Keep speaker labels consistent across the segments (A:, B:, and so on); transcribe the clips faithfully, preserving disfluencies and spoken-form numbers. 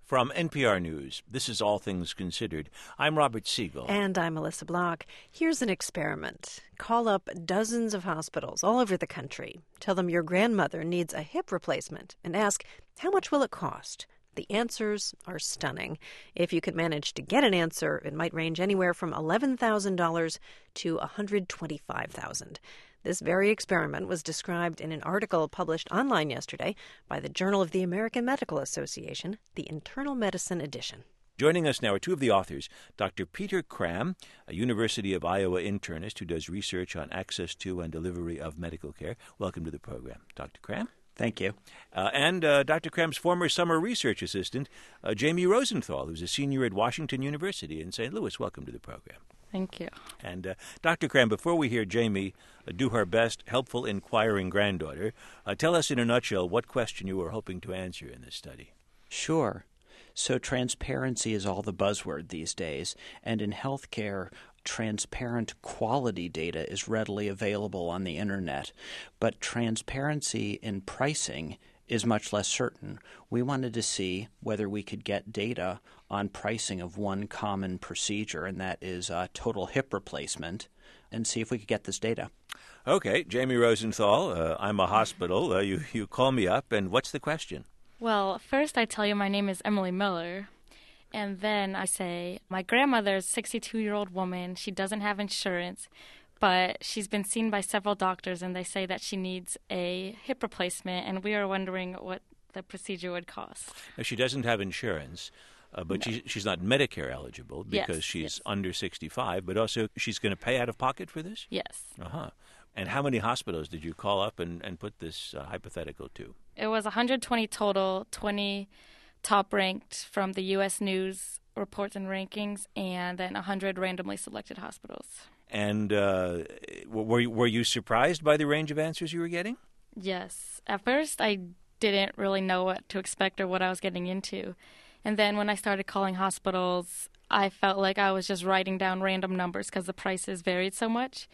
A: From N P R News, this is All Things Considered. I'm Robert Siegel.
B: And I'm Melissa Block. Here's an experiment. Call up dozens of hospitals all over the country. Tell them your grandmother needs a hip replacement and ask, how much will it cost? The answers are stunning. If you could manage to get an answer, it might range anywhere from eleven thousand dollars to one hundred twenty-five thousand dollars. This very experiment was described in an article published online yesterday by the Journal of the American Medical Association, the Internal Medicine edition.
A: Joining us now are two of the authors, Doctor Peter Cram, a University of Iowa internist who does research on access to and delivery of medical care. Welcome to the program, Doctor Cram.
C: Thank you.
A: Uh, and uh, Doctor Cram's former summer research assistant, uh, Jamie Rosenthal, who's a senior at Washington University in Saint Louis. Welcome to the program.
D: Thank you.
A: And uh, Doctor Cram, before we hear Jamie uh, do her best, helpful, inquiring granddaughter, uh, tell us in a nutshell what question you were hoping to answer in this study.
C: Sure. So transparency is all the buzzword these days, and in healthcare, transparent quality data is readily available on the internet. But transparency in pricing is much less certain. We wanted to see whether we could get data on pricing of one common procedure, and that is uh, total hip replacement, and see if we could get this data.
A: Okay, Jamie Rosenthal, uh, I'm a hospital. Uh, you, you call me up, and what's the question?
D: Well, first I tell you my name is Emily Miller, and then I say my grandmother is a sixty-two-year-old woman. She doesn't have insurance, but she's been seen by several doctors, and they say that she needs a hip replacement, and we are wondering what the procedure would cost.
A: Now, she doesn't have insurance, uh, but no. she, she's not Medicare eligible because
D: yes,
A: she's
D: yes.
A: under sixty-five, but also she's going to pay out of pocket for this?
D: Yes.
A: Uh-huh. And how many hospitals did you call up and, and put this uh, hypothetical to?
D: It was one hundred twenty total, twenty top-ranked from the U S News reports and rankings, and then one hundred randomly selected hospitals.
A: And uh, were you, were you surprised by the range of answers you were getting?
D: Yes. At first, I didn't really know what to expect or what I was getting into. And then when I started calling hospitals, I felt like I was just writing down random numbers because the prices varied so much,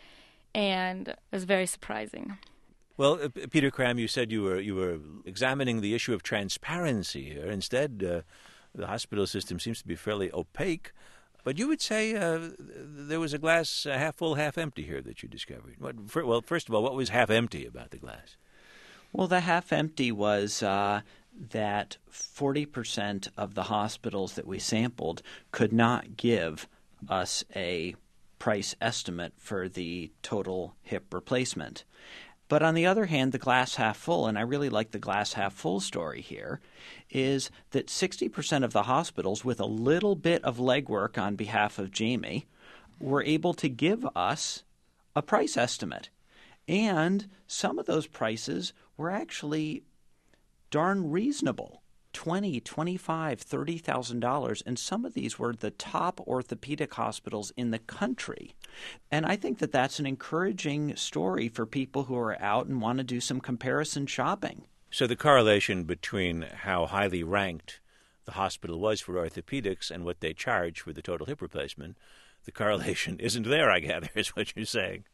D: and it was very surprising.
A: Well, uh, Peter Cram, you said you were you were examining the issue of transparency here. Instead, uh, the hospital system seems to be fairly opaque. But you would say uh, there was a glass uh, half full, half empty here that you discovered. What, for, well, first of all, what was half empty about the glass?
C: Well, the half empty was uh, that forty percent of the hospitals that we sampled could not give us a price estimate for the total hip replacement. But on the other hand, the glass half full, and I really like the glass half full story here, is that sixty percent of the hospitals, with a little bit of legwork on behalf of Jamie, were able to give us a price estimate. And some of those prices were actually darn reasonable. twenty, twenty-five, thirty thousand dollars, and some of these were the top orthopedic hospitals in the country. And I think that that's an encouraging story for people who are out and want to do some comparison shopping.
A: So the correlation between how highly ranked the hospital was for orthopedics and what they charge for the total hip replacement, the correlation isn't there, I gather, is what you're saying.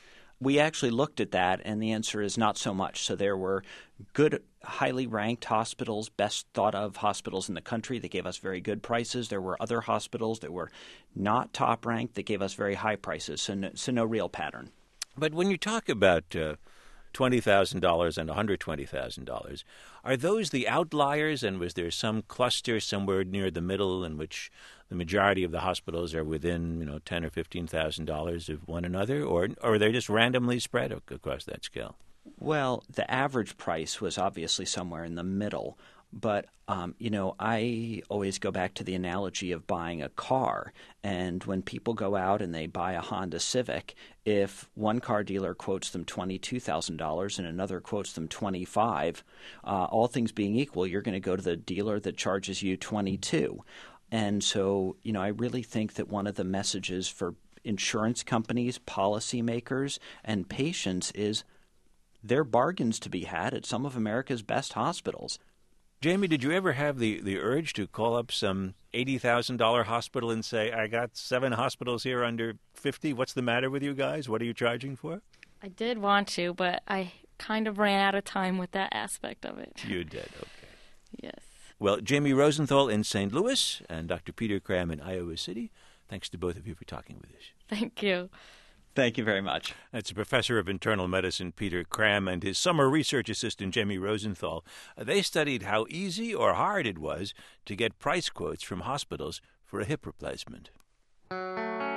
C: We actually looked at that, and the answer is not so much. So there were good, highly ranked hospitals, best thought of hospitals in the country that gave us very good prices. There were other hospitals that were not top ranked that gave us very high prices. So no, so no real pattern.
A: But when you talk about uh, twenty thousand dollars and one hundred twenty thousand dollars, are those the outliers, and was there some cluster somewhere near the middle in which the majority of the hospitals are within, you know, ten or fifteen thousand dollars of one another, or or are they just randomly spread across that scale?
C: Well, the average price was obviously somewhere in the middle. But, um, you know, I always go back to the analogy of buying a car. And when people go out and they buy a Honda Civic, if one car dealer quotes them twenty-two thousand dollars and another quotes them twenty-five dollars, uh, all things being equal, you're going to go to the dealer that charges you twenty-two dollars. And so, you know, I really think that one of the messages for insurance companies, policymakers, and patients is there are bargains to be had at some of America's best hospitals.
A: Jamie, did you ever have the, the urge to call up some eighty thousand dollars hospital and say, I got seven hospitals here under fifty. What's the matter with you guys? What are you charging for?
D: I did want to, but I kind of ran out of time with that aspect of it.
A: You did, okay.
D: Yes.
A: Well, Jamie Rosenthal in Saint Louis and Doctor Peter Cram in Iowa City, thanks to both of you for talking with us.
D: Thank you.
C: Thank you very much.
A: That's a professor of internal medicine, Peter Cram, and his summer research assistant, Jamie Rosenthal. Uh, they studied how easy or hard it was to get price quotes from hospitals for a hip replacement.